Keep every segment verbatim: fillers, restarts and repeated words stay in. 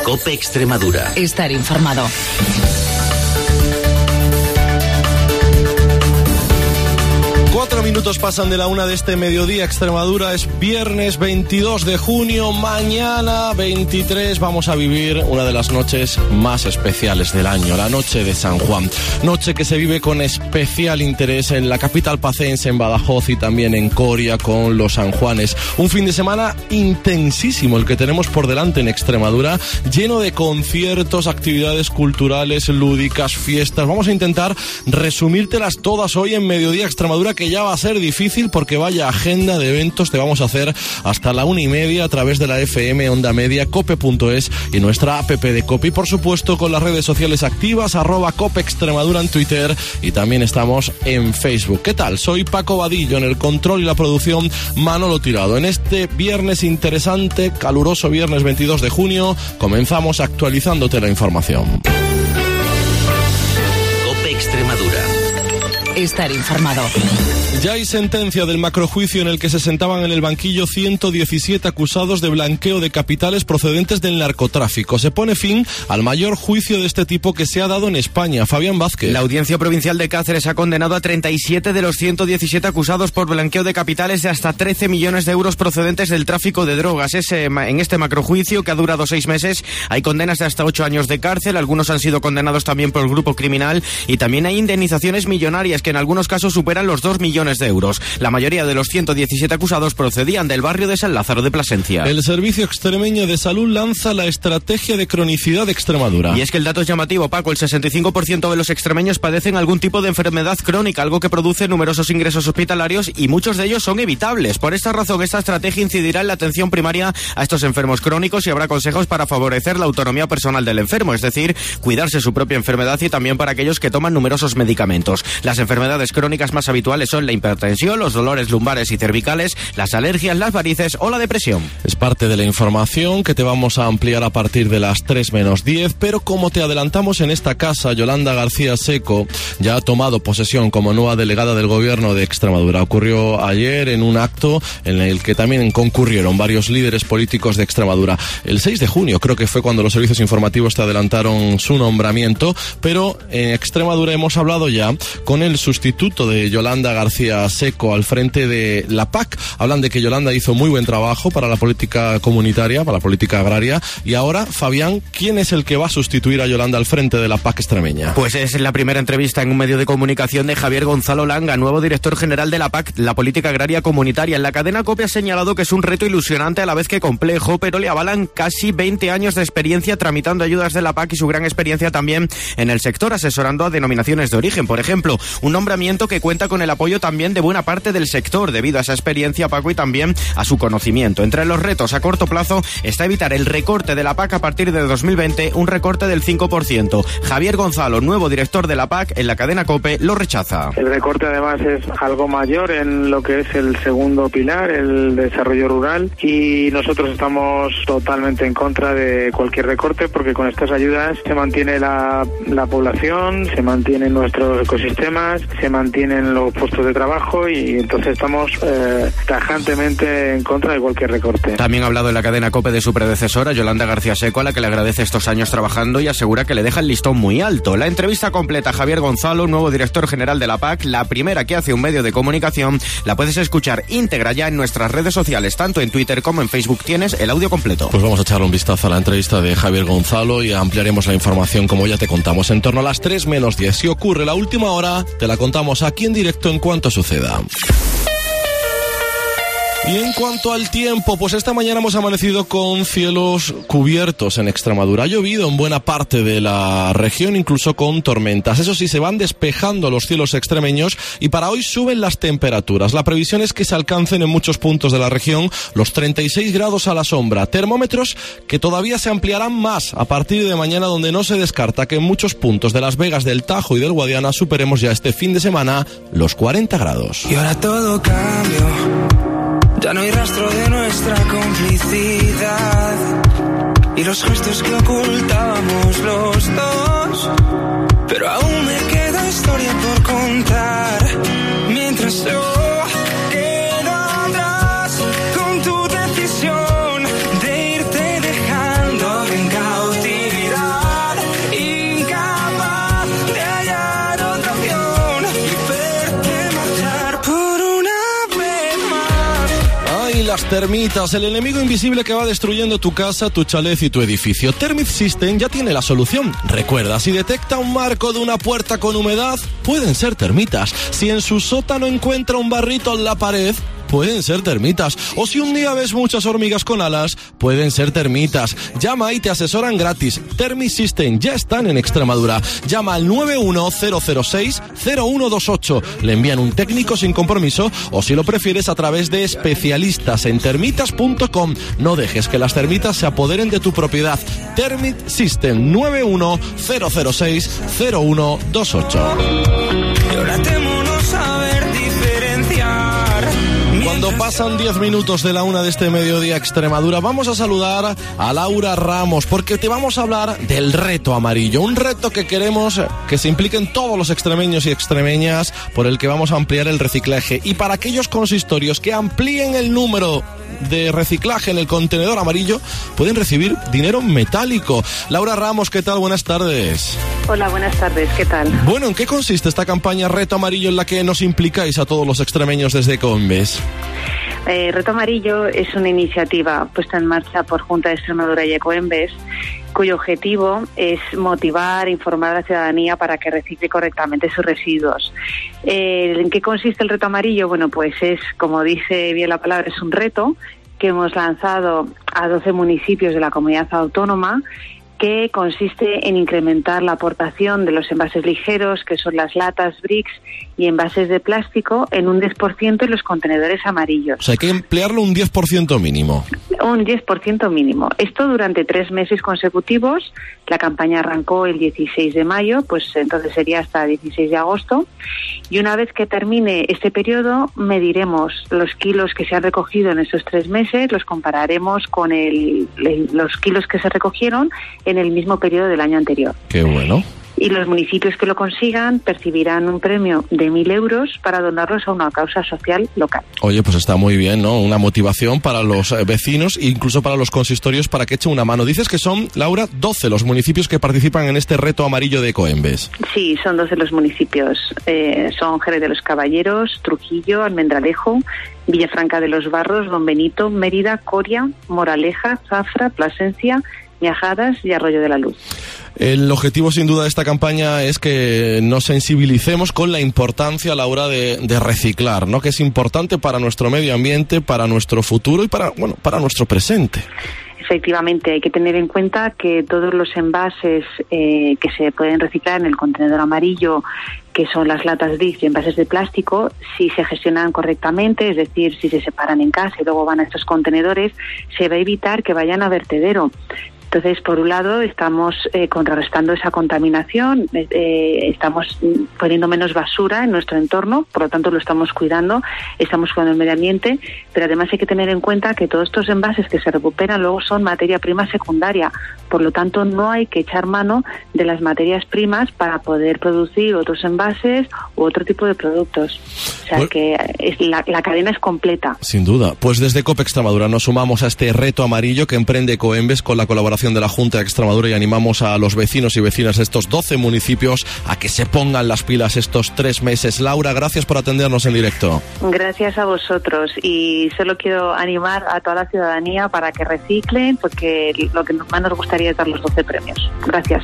COPE Extremadura. Estar informado. Cuatro minutos pasan de la una de este mediodía. Extremadura, es viernes veintidós de junio. Mañana veintitrés vamos a vivir una de las noches más especiales del año, la noche de San Juan. Noche que se vive con especial interés en la capital pacense, en Badajoz y también en Coria con los San Juanes. Un fin de semana intensísimo el que tenemos por delante en Extremadura, lleno de conciertos, actividades culturales, lúdicas, fiestas. Vamos a intentar resumírtelas todas hoy en Mediodía Extremadura, que ya va a ser difícil porque vaya agenda de eventos te vamos a hacer hasta la una y media a través de la F M, Onda Media, cope punto es y nuestra app de COPE. Y por supuesto con las redes sociales activas, arroba COPE Extremadura en Twitter y también estamos en Facebook. ¿Qué tal? Soy Paco Vadillo, en el control y la producción Manolo Tirado. En este viernes interesante, caluroso viernes veintidós de junio, comenzamos actualizándote la información. COPE Extremadura. Estar informado. Ya hay sentencia del macrojuicio en el que se sentaban en el banquillo ciento diecisiete acusados de blanqueo de capitales procedentes del narcotráfico. Se pone fin al mayor juicio de este tipo que se ha dado en España. Fabián Vázquez. La Audiencia Provincial de Cáceres ha condenado a treinta y siete de los ciento diecisiete acusados por blanqueo de capitales de hasta trece millones de euros procedentes del tráfico de drogas. Ese, en este macrojuicio, que ha durado seis meses, hay condenas de hasta ocho años de cárcel. Algunos han sido condenados también por el grupo criminal y también hay indemnizaciones millonarias que en algunos casos superan los dos millones de euros. La mayoría de los ciento diecisiete acusados procedían del barrio de San Lázaro de Plasencia. El Servicio Extremeño de Salud lanza la estrategia de cronicidad de Extremadura. Y es que el dato es llamativo, Paco. El sesenta y cinco por ciento de los extremeños padecen algún tipo de enfermedad crónica, algo que produce numerosos ingresos hospitalarios y muchos de ellos son evitables. Por esta razón, esta estrategia incidirá en la atención primaria a estos enfermos crónicos y habrá consejos para favorecer la autonomía personal del enfermo, es decir, cuidarse su propia enfermedad y también para aquellos que toman numerosos medicamentos. Las enfermedades crónicas más habituales son la hipertensión, los dolores lumbares y cervicales, las alergias, las varices o la depresión. Es parte de la información que te vamos a ampliar a partir de las tres menos diez, pero como te adelantamos en esta casa, Yolanda García Seco ya ha tomado posesión como nueva delegada del Gobierno de Extremadura. Ocurrió ayer en un acto en el que también concurrieron varios líderes políticos de Extremadura. El seis de junio creo que fue cuando los servicios informativos te adelantaron su nombramiento, pero en Extremadura hemos hablado ya con el sustituto de Yolanda García Seco al frente de la P A C. Hablan de que Yolanda hizo muy buen trabajo para la política comunitaria, para la política agraria. Y ahora, Fabián, ¿quién es el que va a sustituir a Yolanda al frente de la P A C extremeña? Pues es la primera entrevista en un medio de comunicación de Javier Gonzalo Langa, nuevo director general de la P A C, la política agraria comunitaria. En la cadena COPE ha señalado que es un reto ilusionante a la vez que complejo, pero le avalan casi veinte años de experiencia tramitando ayudas de la P A C y su gran experiencia también en el sector, asesorando a denominaciones de origen, por ejemplo. Un nombramiento que cuenta con el apoyo también de buena parte del sector debido a esa experiencia, Paco, y también a su conocimiento. Entre los retos a corto plazo está evitar el recorte de la P A C a partir de dos mil veinte, un recorte del cinco por ciento. Javier Gonzalo, nuevo director de la P A C, en la cadena COPE lo rechaza. El recorte además es algo mayor en lo que es el segundo pilar, el desarrollo rural, y nosotros estamos totalmente en contra de cualquier recorte porque con estas ayudas se mantiene la, la población, se mantienen nuestros ecosistemas, se mantienen los puestos de trabajo y entonces estamos eh, tajantemente en contra de cualquier recorte. También ha hablado en la cadena COPE de su predecesora, Yolanda García Seco, a la que le agradece estos años trabajando y asegura que le deja el listón muy alto. La entrevista completa a Javier Gonzalo, nuevo director general de la P A C, la primera que hace un medio de comunicación, la puedes escuchar íntegra ya en nuestras redes sociales, tanto en Twitter como en Facebook. Tienes el audio completo. Pues vamos a echarle un vistazo a la entrevista de Javier Gonzalo y ampliaremos la información como ya te contamos en torno a las tres menos diez. Si ocurre la última hora, te la contamos aquí en directo en cuanto suceda. Y en cuanto al tiempo, pues esta mañana hemos amanecido con cielos cubiertos en Extremadura. Ha llovido en buena parte de la región, incluso con tormentas. Eso sí, se van despejando los cielos extremeños y para hoy suben las temperaturas. La previsión es que se alcancen en muchos puntos de la región los treinta y seis grados a la sombra. Termómetros que todavía se ampliarán más a partir de mañana, donde no se descarta que en muchos puntos de Las Vegas, del Tajo y del Guadiana superemos ya este fin de semana los cuarenta grados. Y ahora todo cambió. Ya no hay rastro de nuestra complicidad y los gestos que ocultábamos los dos, pero aún me queda historia por contar mientras yo quedo atrás con tu decisión de irte dejando en cautividad. las termitas, el enemigo invisible que va destruyendo tu casa, tu chalet y tu edificio. Thermit System ya tiene la solución. Recuerda, si detecta un marco de una puerta con humedad, pueden ser termitas. Si en su sótano encuentra un barrito en la pared, pueden ser termitas. O si un día ves muchas hormigas con alas, pueden ser termitas. Llama y te asesoran gratis. Thermit System ya están en Extremadura. Llama al nueve uno cero cero seis cero uno dos ocho. Le envían un técnico sin compromiso, o si lo prefieres a través de especialistas en termitas punto com. No dejes que las termitas se apoderen de tu propiedad. Thermit System nueve uno cero cero seis cero uno dos ocho. Y ahora temo no saber diferenciar. Cuando pasan diez minutos de la una de este mediodía Extremadura, vamos a saludar a Laura Ramos, porque te vamos a hablar del reto amarillo, un reto que queremos que se impliquen todos los extremeños y extremeñas, por el que vamos a ampliar el reciclaje. Y para aquellos consistorios que amplíen el número de reciclaje en el contenedor amarillo, pueden recibir dinero metálico. Laura Ramos, ¿qué tal? Buenas tardes. Hola, buenas tardes, ¿qué tal? Bueno, ¿en qué consiste esta campaña Reto Amarillo en la que nos implicáis a todos los extremeños desde Ecoembes? Eh, Reto Amarillo es una iniciativa puesta en marcha por Junta de Extremadura y Ecoembes, cuyo objetivo es motivar e informar a la ciudadanía para que recicle correctamente sus residuos. Eh, ¿En qué consiste el Reto Amarillo? Bueno, pues es, como dice bien la palabra, es un reto que hemos lanzado a doce municipios de la comunidad autónoma, que consiste en incrementar la aportación de los envases ligeros, que son las latas, bricks y envases de plástico, en un diez por ciento en los contenedores amarillos. O sea, hay que emplearlo un diez por ciento mínimo. Un diez por ciento mínimo. Esto durante tres meses consecutivos. La campaña arrancó el dieciséis de mayo, pues entonces sería hasta el dieciséis de agosto. Y una vez que termine este periodo, mediremos los kilos que se han recogido en estos tres meses, los compararemos con el, el, los kilos que se recogieron en el mismo periodo del año anterior. Qué bueno. Y los municipios que lo consigan percibirán un premio de mil euros para donarlos a una causa social local. Oye, pues está muy bien, ¿no? Una motivación para los vecinos e incluso para los consistorios para que echen una mano. Dices que son, Laura, doce los municipios que participan en este reto amarillo de Ecoembes. Sí, son doce los municipios. Eh, son Jerez de los Caballeros, Trujillo, Almendralejo, Villafranca de los Barros, Don Benito, Mérida, Coria, Moraleja, Zafra, Plasencia, Miajadas y Arroyo de la Luz. El objetivo sin duda de esta campaña es que nos sensibilicemos con la importancia a la hora de, de reciclar, ¿no? Que es importante para nuestro medio ambiente, para nuestro futuro y para, bueno, para nuestro presente. Efectivamente, hay que tener en cuenta que todos los envases eh, que se pueden reciclar en el contenedor amarillo, que son las latas bricks y envases de plástico, si se gestionan correctamente, es decir, si se separan en casa y luego van a estos contenedores, se va a evitar que vayan a vertedero. Entonces, por un lado, estamos eh, contrarrestando esa contaminación, eh, estamos poniendo menos basura en nuestro entorno, por lo tanto lo estamos cuidando, estamos cuidando el medio ambiente, pero además hay que tener en cuenta que todos estos envases que se recuperan luego son materia prima secundaria, por lo tanto no hay que echar mano de las materias primas para poder producir otros envases u otro tipo de productos. O sea pues, que es, la, la cadena es completa. Sin duda. Pues desde COPE Extremadura nos sumamos a este reto amarillo que emprende Ecoembes con la colaboración de la Junta de Extremadura y animamos a los vecinos y vecinas de estos doce municipios a que se pongan las pilas estos tres meses. Laura, gracias por atendernos en directo. Gracias a vosotros y solo quiero animar a toda la ciudadanía para que reciclen, porque lo que más nos gustaría es dar los doce premios. Gracias.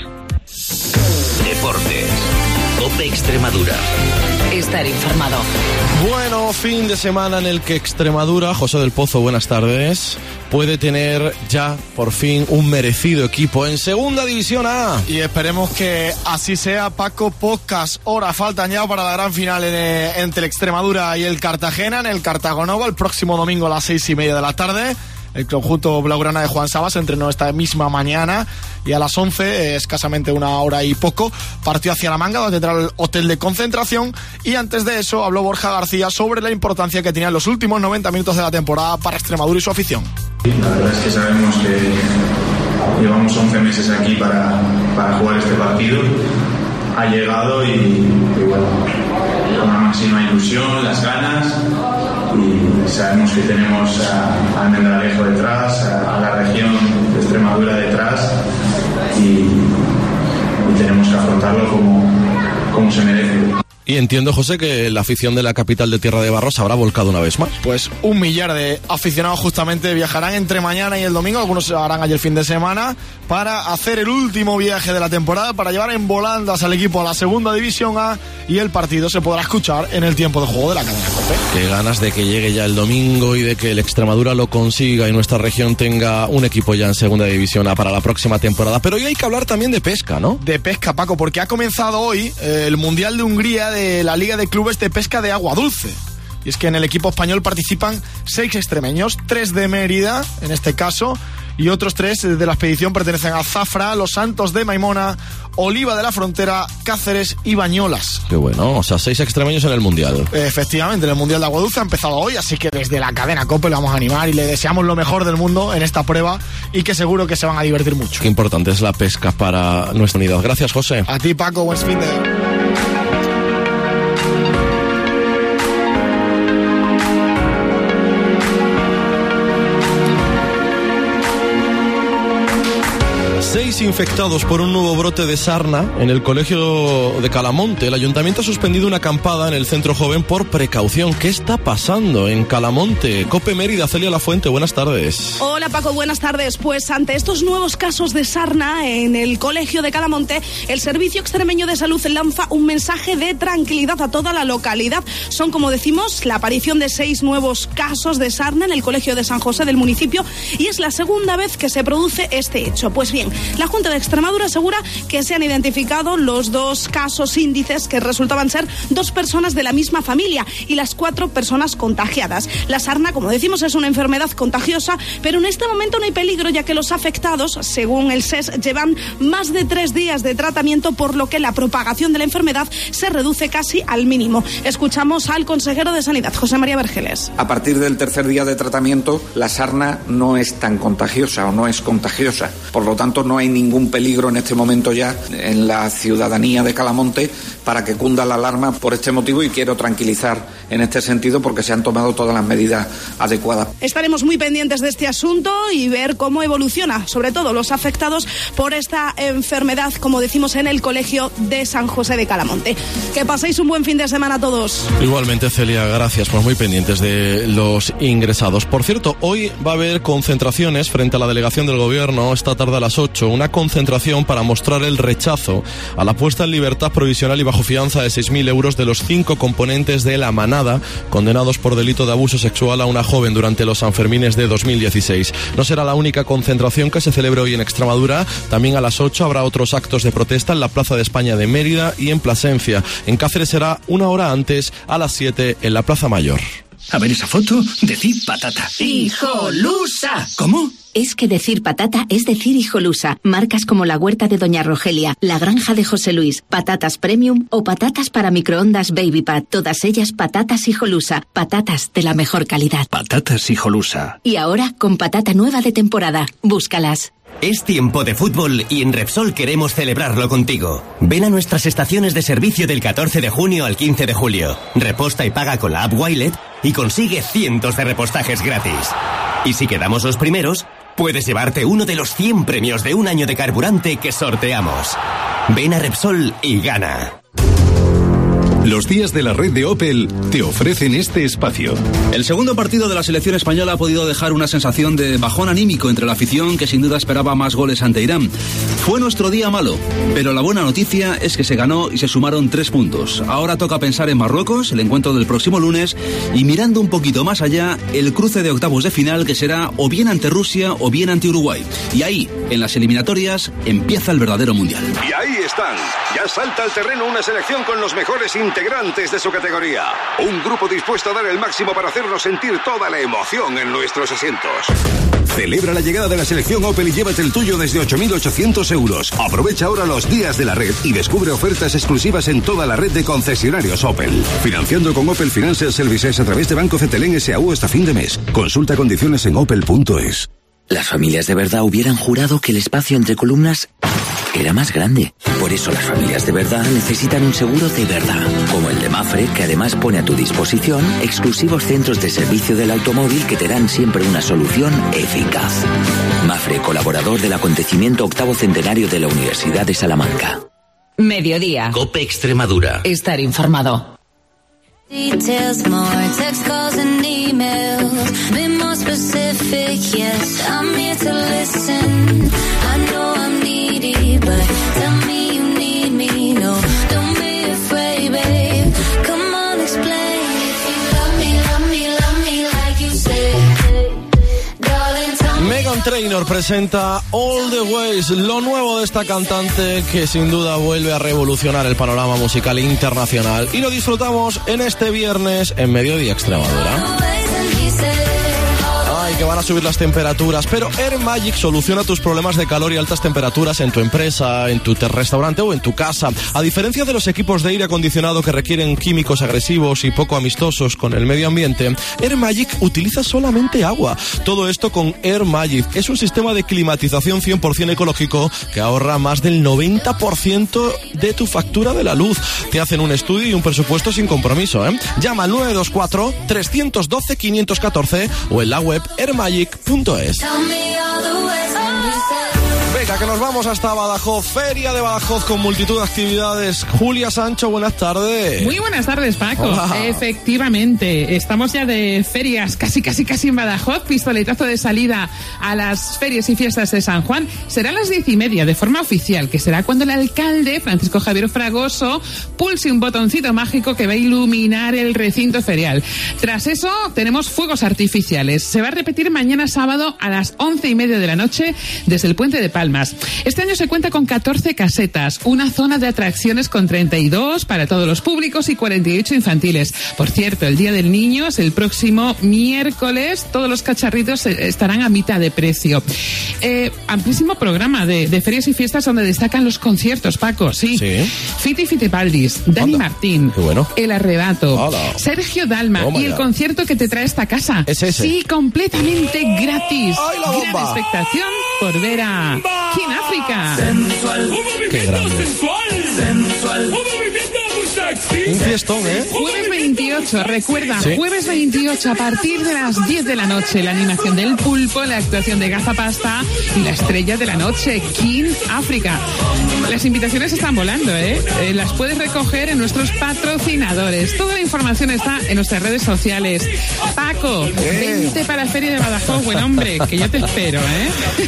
Deportes. COPE Extremadura. Estar informado. Bueno, fin de semana en el que Extremadura, José del Pozo, buenas tardes, puede tener ya por fin un merecido equipo en Segunda División A. Y esperemos que así sea, Paco. Pocas horas faltan ya para la gran final en, entre el Extremadura y el Cartagena en el Cartagonova el próximo domingo a las seis y media de la tarde. El conjunto blaugrana de Juan Sabas entrenó esta misma mañana y a las once, eh, escasamente una hora y poco, partió hacia La Manga, donde tendrá el hotel de concentración. Y antes de eso habló Borja García sobre la importancia que tenían los últimos noventa minutos de la temporada para Extremadura y su afición. La verdad es que sabemos que llevamos once meses aquí para, para jugar este partido. Ha llegado y, y bueno, con la máxima ilusión, las ganas, y sabemos que tenemos a, a Almendralejo detrás, a, a la región de Extremadura detrás, y, y tenemos que afrontarlo como, como se merece. Y entiendo, José, que la afición de la capital de Tierra de Barros habrá volcado una vez más. Pues un millar de aficionados justamente viajarán entre mañana y el domingo, algunos harán allí el fin de semana, para hacer el último viaje de la temporada, para llevar en volandas al equipo a la segunda división A, y el partido se podrá escuchar en el tiempo de juego de la cadena COPE. Qué ganas de que llegue ya el domingo y de que el Extremadura lo consiga y nuestra región tenga un equipo ya en segunda división A para la próxima temporada. Pero hoy hay que hablar también de pesca, ¿no? De pesca, Paco, porque ha comenzado hoy eh, el Mundial de Hungría de la Liga de Clubes de Pesca de Agua Dulce. Y es que en el equipo español participan seis extremeños, tres de Mérida, en este caso, y otros tres de la expedición pertenecen a Zafra, Los Santos de Maimona, Oliva de la Frontera, Cáceres y Bañolas. Qué bueno, o sea, seis extremeños en el Mundial. Efectivamente, el Mundial de Agua Dulce ha empezado hoy, así que desde la cadena COPE le vamos a animar y le deseamos lo mejor del mundo en esta prueba y que seguro que se van a divertir mucho. Qué importante es la pesca para nuestra unidad. Gracias, José. A ti, Paco, buen fin de... Seis infectados por un nuevo brote de sarna en el colegio de Calamonte. El ayuntamiento ha suspendido una acampada en el centro joven por precaución. ¿Qué está pasando en Calamonte? COPE Mérida, Celia Lafuente, buenas tardes. Hola Paco, buenas tardes. Pues ante estos nuevos casos de sarna en el colegio de Calamonte, el Servicio Extremeño de Salud lanza un mensaje de tranquilidad a toda la localidad. Son, como decimos, la aparición de seis nuevos casos de sarna en el colegio de San José del municipio y es la segunda vez que se produce este hecho. Pues bien, la Junta de Extremadura asegura que se han identificado los dos casos índices que resultaban ser dos personas de la misma familia y las cuatro personas contagiadas. La sarna, como decimos, es una enfermedad contagiosa, pero en este momento no hay peligro ya que los afectados, según el S E S, llevan más de tres días de tratamiento, por lo que la propagación de la enfermedad se reduce casi al mínimo. Escuchamos al consejero de Sanidad, José María Vergeles. A partir del tercer día de tratamiento, la sarna no es tan contagiosa o no es contagiosa. Por lo tanto, no hay ningún peligro en este momento ya en la ciudadanía de Calamonte para que cunda la alarma por este motivo, y quiero tranquilizar en este sentido porque se han tomado todas las medidas adecuadas. Estaremos muy pendientes de este asunto y ver cómo evoluciona, sobre todo los afectados por esta enfermedad, como decimos, en el colegio de San José de Calamonte. Que paséis un buen fin de semana a todos. Igualmente, Celia, gracias, pues muy pendientes de los ingresados. Por cierto, hoy va a haber concentraciones frente a la delegación del gobierno esta tarde a las ocho, una concentración para mostrar el rechazo a la puesta en libertad provisional y bajo fianza de seis mil euros de los cinco componentes de La Manada, condenados por delito de abuso sexual a una joven durante los Sanfermines de dos mil dieciséis. No será la única concentración que se celebre hoy en Extremadura. También a las ocho habrá otros actos de protesta en la Plaza de España de Mérida y en Plasencia. En Cáceres será una hora antes, a las siete, en la Plaza Mayor. A ver esa foto, decir patata. ¡Hijolusa! ¿Cómo? Es que decir patata es decir hijolusa. Marcas como la huerta de Doña Rogelia, la granja de José Luis, patatas premium o patatas para microondas Baby Pat. Todas ellas patatas hijolusa. Patatas de la mejor calidad. Patatas hijolusa. Y ahora con patata nueva de temporada. Búscalas. Es tiempo de fútbol y en Repsol queremos celebrarlo contigo. Ven a nuestras estaciones de servicio del catorce de junio al quince de julio. Reposta y paga con la app Wilet y consigue cientos de repostajes gratis. Y si quedamos los primeros, puedes llevarte uno de los cien premios de un año de carburante que sorteamos. Ven a Repsol y gana. Los días de la red de Opel te ofrecen este espacio. El segundo partido de la selección española ha podido dejar una sensación de bajón anímico entre la afición, que sin duda esperaba más goles ante Irán. Fue nuestro día malo, pero la buena noticia es que se ganó y se sumaron tres puntos. Ahora toca pensar en Marruecos, el encuentro del próximo lunes, y mirando un poquito más allá, el cruce de octavos de final, que será o bien ante Rusia o bien ante Uruguay. Y ahí, en las eliminatorias, empieza el verdadero mundial. Y ahí están. Ya salta al terreno una selección con los mejores integrantes de su categoría. Un grupo dispuesto a dar el máximo para hacernos sentir toda la emoción en nuestros asientos. Celebra la llegada de la selección Opel y llévate el tuyo desde ocho mil ochocientos euros. Aprovecha ahora los días de la red y descubre ofertas exclusivas en toda la red de concesionarios Opel. Financiando con Opel Financial Services a través de Banco Cetelén S A U hasta fin de mes. Consulta condiciones en opel punto es. Las familias de verdad hubieran jurado que el espacio entre columnas era más grande. Por eso las familias de verdad necesitan un seguro de verdad, como el de Mafre, que además pone a tu disposición exclusivos centros de servicio del automóvil que te dan siempre una solución eficaz. Mafre, colaborador del acontecimiento octavo centenario de la Universidad de Salamanca. Mediodía. COPE Extremadura. Estar informado. Details, more text calls and emails. Be more specific, yes, I'm here to listen. I know I'm needy, but tell me you need me. No, don't be afraid, babe. Come on, explain. If you love me, love me, love me like you say. Darling, tell me. Meghan Trainor presenta All the Ways, lo nuevo de esta cantante que sin duda vuelve a revolucionar el panorama musical internacional, y lo disfrutamos en este viernes en Mediodía Extremadura. Ay, que van a subir las temperaturas, pero Air Magic soluciona tus problemas de calor y altas temperaturas en tu empresa, en tu restaurante o en tu casa. A diferencia de los equipos de aire acondicionado que requieren químicos agresivos y poco amistosos con el medio ambiente, Air Magic utiliza solamente agua. Todo esto con Air Magic. Es un sistema de climatización cien por ciento ecológico que ahorra más del noventa por ciento de tu factura de la luz. Te hacen un estudio y un presupuesto sin compromiso, ¿eh? Llama al nueve dos cuatro, tres uno dos, cinco uno cuatro o en la web air magic punto es. Venga, que nos vamos hasta Badajoz, Feria de Badajoz con multitud de actividades. Julia Sancho, buenas tardes. Muy buenas tardes, Paco. Hola. Efectivamente, estamos ya de ferias casi, casi, casi en Badajoz. Pistoletazo de salida a las ferias y fiestas de San Juan. Será a las diez y media de forma oficial, que será cuando el alcalde, Francisco Javier Fragoso, pulse un botoncito mágico que va a iluminar el recinto ferial. Tras eso, tenemos fuegos artificiales. Se va a repetir mañana sábado a las once y media de la noche desde el Puente de Palmas. Este año se cuenta con catorce casetas, una zona de atracciones con treinta y dos para todos los públicos y cuarenta y ocho infantiles. Por cierto, el Día del Niño es el próximo miércoles. Todos los cacharritos estarán a mitad de precio. Eh, amplísimo programa de, de ferias y fiestas donde destacan los conciertos, Paco, sí. Sí. Fiti Fitipaldis, Dani Anda. Martín, Qué bueno. El Arrebato, Hola. Sergio Dalma Toma y el ya. concierto que te trae esta casa. Es ese. Sí, completamente gratis. ¡Ay, la bomba! Gran expectación por ver a King África. Qué grande. Un fiestón, ¿eh? Jueves veintiocho, recuerda, Sí. jueves veintiocho a partir de las diez de la noche, la animación del Pulpo, la actuación de Gazapasta y la estrella de la noche, King África. Las invitaciones están volando, ¿eh? Eh, Las puedes recoger en nuestros patrocinadores. Toda la información está en nuestras redes sociales. Paco, vente para la Feria de Badajoz, buen hombre, que yo te espero, ¿eh?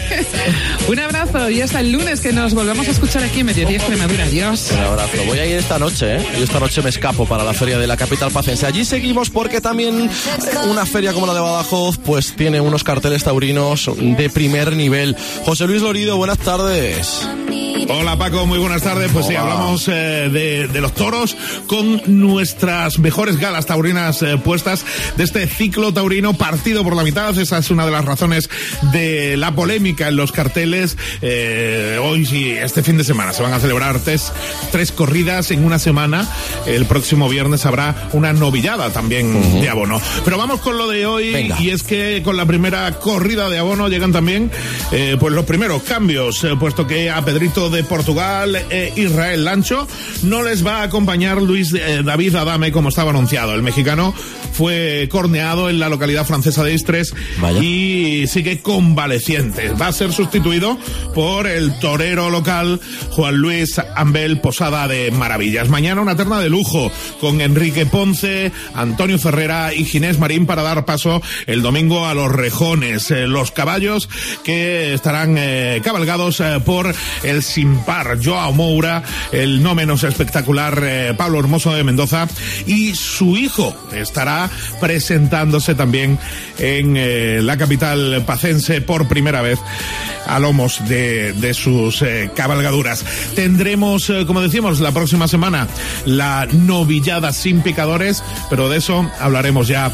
Un abrazo y hasta el lunes que nos volvamos a escuchar aquí en Mediodía Extremadura. Adiós. Un abrazo. Voy a ir esta noche, ¿eh? Yo esta noche me escapo para la feria de la capital pacense. Allí seguimos porque también una feria como la de Badajoz pues tiene unos carteles taurinos de primer nivel. José Luis Lorido, buenas tardes. Hola Paco, muy buenas tardes. Pues Hola. sí, hablamos eh, de, de los toros con nuestras mejores galas taurinas eh, puestas de este ciclo taurino partido por la mitad. Esa es una de las razones de la polémica en los carteles. Eh, hoy sí, este fin de semana se van a celebrar tres, tres corridas en una semana. El próximo viernes habrá una novillada también uh-huh. de abono. Pero vamos con lo de hoy. Venga. Y es que con la primera corrida de abono llegan también eh, pues los primeros cambios, eh, puesto que a Pedrito de Portugal e Israel Lancho no les va a acompañar Luis eh, David Adame como estaba anunciado. El mexicano fue corneado en la localidad francesa de Istres. Vaya. Y sigue convaleciente. Va a ser sustituido por el torero local Juan Luis Ambel Posada de Maravillas. Mañana una terna de lujo con Enrique Ponce, Antonio Ferrera y Ginés Marín para dar paso el domingo a los rejones. Eh, los caballos que estarán eh, cabalgados eh, por el sin par Joao Moura, el no menos espectacular eh, Pablo Hermoso de Mendoza, y su hijo estará presentándose también en eh, la capital pacense por primera vez a lomos de, de sus eh, cabalgaduras. Tendremos, eh, como decíamos, la próxima semana la novillada sin picadores, pero de eso hablaremos ya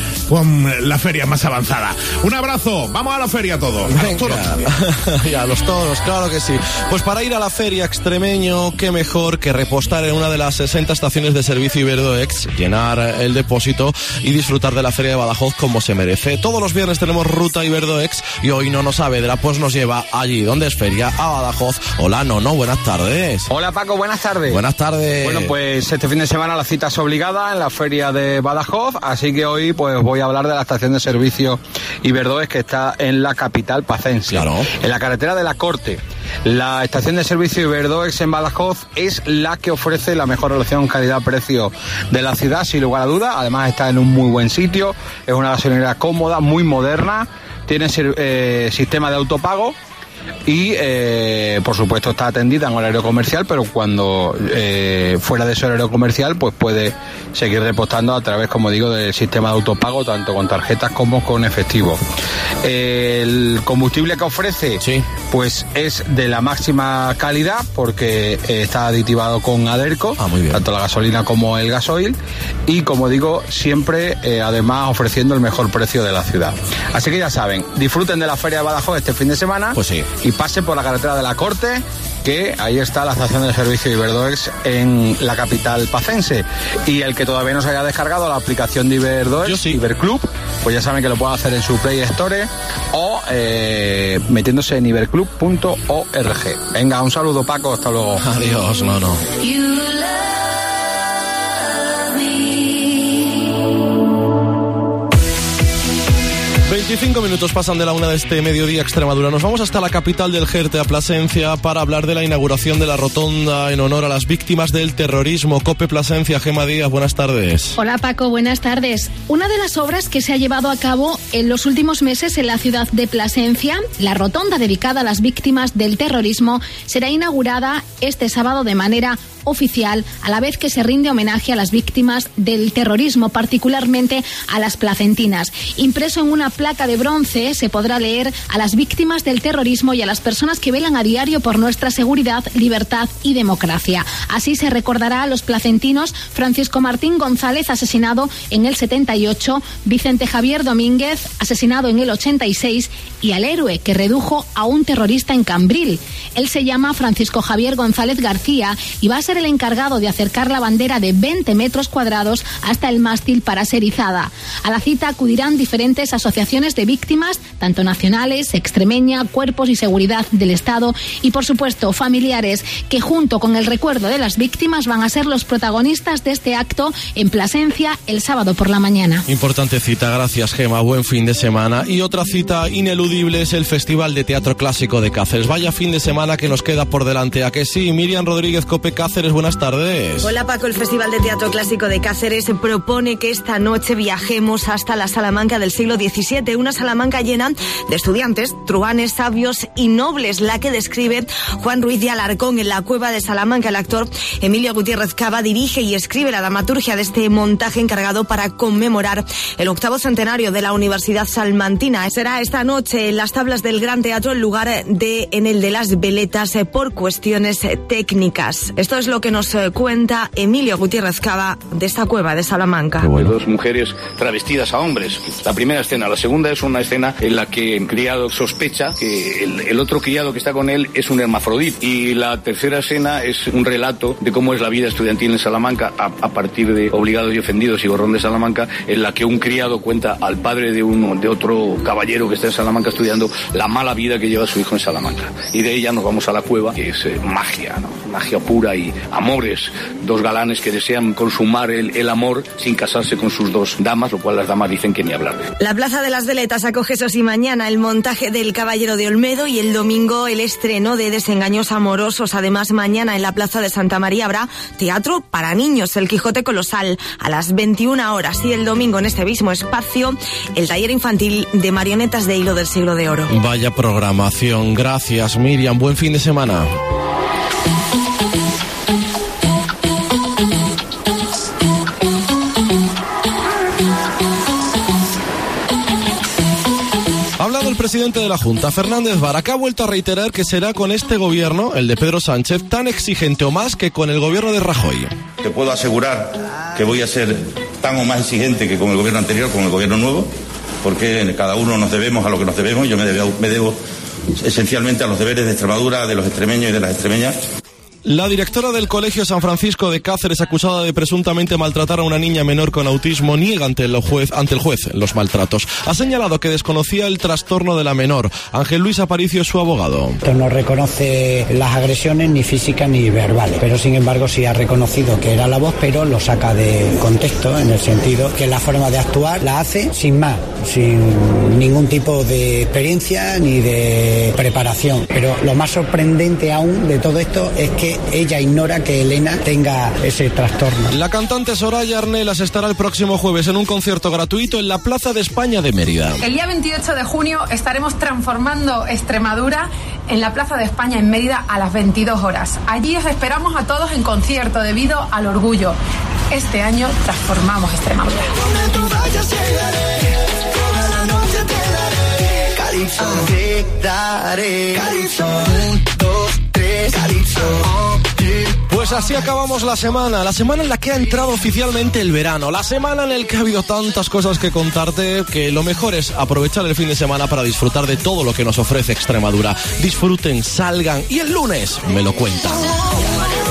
con la feria más avanzada. Un abrazo, vamos a la feria todos. A los toros. Y a los toros, claro que sí. Pues para ir a la feria extremeño, qué mejor que repostar en una de las sesenta estaciones de servicio Iberdoex, llenar el depósito y disfrutar de la feria de Badajoz como se merece. Todos los viernes tenemos ruta Iberdoex y hoy Nono Saavedra pues nos lleva allí donde es feria, a Badajoz. Hola Nono, buenas tardes. Hola Paco, buenas tardes. Buenas tardes. Bueno, pues este fin de semana la cita es obligada en la feria de Badajoz, así que hoy pues voy a hablar de la estación de servicio Iberdoex que está en la capital pacense, claro. En la carretera de la Corte. La estación de servicio Iberdoex en Badajoz es la que ofrece la mejor relación calidad-precio de la ciudad, sin lugar a duda. Además está en un muy buen sitio, es una gasolinera cómoda, muy moderna, tiene eh, sistema de autopago y eh, por supuesto está atendida en horario comercial, pero cuando eh, fuera de ese horario comercial pues puede seguir repostando a través, como digo, del sistema de autopago, tanto con tarjetas como con efectivo. El combustible que ofrece sí. pues es de la máxima calidad porque eh, está aditivado con Aderco, ah, tanto la gasolina como el gasoil, y como digo, siempre eh, además ofreciendo el mejor precio de la ciudad. Así que ya saben, disfruten de la Feria de Badajoz este fin de semana. Pues sí. Y pase por la carretera de la Corte, que ahí está la estación de servicio Iberdoex en la capital pacense. Y el que todavía no se haya descargado la aplicación de Iberdoex, sí. Iberclub, pues ya saben que lo puede hacer en su Play Store o eh, metiéndose en iberclub punto org. Venga, un saludo, Paco, hasta luego. Adiós, no, no. veinticinco minutos pasan de la una de este mediodía Extremadura. Nos vamos hasta la capital del Jerte, a Plasencia, para hablar de la inauguración de la rotonda en honor a las víctimas del terrorismo. COPE Plasencia, Gema Díaz, buenas tardes. Hola Paco, buenas tardes. Una de las obras que se ha llevado a cabo en los últimos meses en la ciudad de Plasencia, la rotonda dedicada a las víctimas del terrorismo, será inaugurada este sábado de manera oficial, a la vez que se rinde homenaje a las víctimas del terrorismo, particularmente a las placentinas. Impreso en una placa de bronce se podrá leer: a las víctimas del terrorismo y a las personas que velan a diario por nuestra seguridad, libertad y democracia. Así se recordará a los placentinos Francisco Martín González, asesinado en el setenta y ocho, Vicente Javier Domínguez, asesinado en el ochenta y seis, y al héroe que redujo a un terrorista en Cambril. Él se llama Francisco Javier González García y va a ser el encargado de acercar la bandera de veinte metros cuadrados hasta el mástil para ser izada. A la cita acudirán diferentes asociaciones de víctimas, tanto nacionales, extremeña, cuerpos y seguridad del Estado y, por supuesto, familiares, que junto con el recuerdo de las víctimas van a ser los protagonistas de este acto en Plasencia el sábado por la mañana. Importante cita, gracias Gema, buen fin de semana. Y otra cita ineludible es el Festival de Teatro Clásico de Cáceres. Vaya fin de semana que nos queda por delante, ¿a que sí? Miriam Rodríguez, COPE Cáceres, buenas tardes. Hola Paco, el Festival de Teatro Clásico de Cáceres propone que esta noche viajemos hasta la Salamanca del siglo diecisiete, una Salamanca llena de estudiantes, truhanes, sabios y nobles, la que describe Juan Ruiz de Alarcón en la Cueva de Salamanca. El actor Emilio Gutiérrez Cava dirige y escribe la dramaturgia de este montaje encargado para conmemorar el octavo centenario de la Universidad Salmantina. Será esta noche en las tablas del Gran Teatro, en lugar de en el de las Veletas, por cuestiones técnicas. Esto es lo que nos cuenta Emilio Gutiérrez Cava de esta Cueva de Salamanca. Bueno. Dos mujeres travestidas a hombres. La primera escena. La segunda es una escena en la que el criado sospecha que el, el otro criado que está con él es un hermafrodita. Y la tercera escena es un relato de cómo es la vida estudiantil en Salamanca a, a partir de Obligados y Ofendidos y Borrón de Salamanca, en la que un criado cuenta al padre de, un, de otro caballero que está en Salamanca estudiando la mala vida que lleva su hijo en Salamanca. Y de ella nos vamos a la cueva, que es eh, magia, ¿no? Magia pura y amores, dos galanes que desean consumar el, el amor sin casarse con sus dos damas, lo cual las damas dicen que ni hablar. La Plaza de las Veletas acoge, eso sí, mañana el montaje del Caballero de Olmedo y el domingo el estreno de Desengaños Amorosos. Además, mañana en la Plaza de Santa María habrá teatro para niños, El Quijote Colosal, a las veintiuna horas, y el domingo en este mismo espacio el taller infantil de marionetas de hilo del siglo de oro. Vaya programación, gracias Miriam, buen fin de semana. El presidente de la Junta, Fernández Vara, que ha vuelto a reiterar que será con este gobierno, el de Pedro Sánchez, tan exigente o más que con el gobierno de Rajoy. Te puedo asegurar que voy a ser tan o más exigente que con el gobierno anterior, con el gobierno nuevo, porque cada uno nos debemos a lo que nos debemos. Yo me debo, me debo esencialmente a los deberes de Extremadura, de los extremeños y de las extremeñas. La directora del Colegio San Francisco de Cáceres, acusada de presuntamente maltratar a una niña menor con autismo, niega ante el juez, ante el juez los maltratos. Ha señalado que desconocía el trastorno de la menor. Ángel Luis Aparicio es su abogado. No reconoce las agresiones ni físicas ni verbales, pero sin embargo sí ha reconocido que era la voz, pero lo saca de contexto, en el sentido que la forma de actuar la hace sin más, sin ningún tipo de experiencia ni de preparación. Pero lo más sorprendente aún de todo esto es que ella ignora que Elena tenga ese trastorno. La cantante Soraya Arnelas estará el próximo jueves en un concierto gratuito en la Plaza de España de Mérida. El día veintiocho de junio estaremos transformando Extremadura en la Plaza de España en Mérida a las veintidós horas. Allí os esperamos a todos en concierto debido al orgullo. Este año transformamos Extremadura. Donde tú vayas llegaré, toda la noche te daré, Calypso te daré, Calypso, un, dos, tres, Calypso. Pues así acabamos la semana, la semana en la que ha entrado oficialmente el verano, la semana en la que ha habido tantas cosas que contarte que lo mejor es aprovechar el fin de semana para disfrutar de todo lo que nos ofrece Extremadura. Disfruten, salgan y el lunes me lo cuentan.